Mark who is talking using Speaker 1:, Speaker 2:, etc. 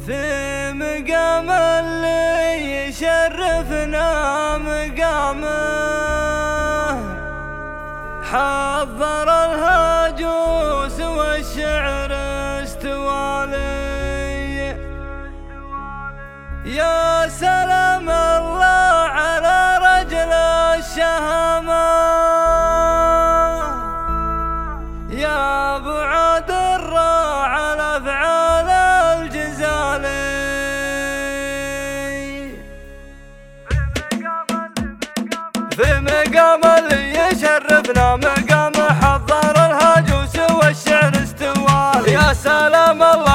Speaker 1: في مقام اللي يشرفنا مقامه، حضر الهجوس والشعر استوالي. يا سلام الله على رجل الشهامة، يا بعد الراعي على أفعال الجزالي. في مقام اللي يشرفنا مقامه، حضر الهجوس والشعر استوالي. يا سلام الله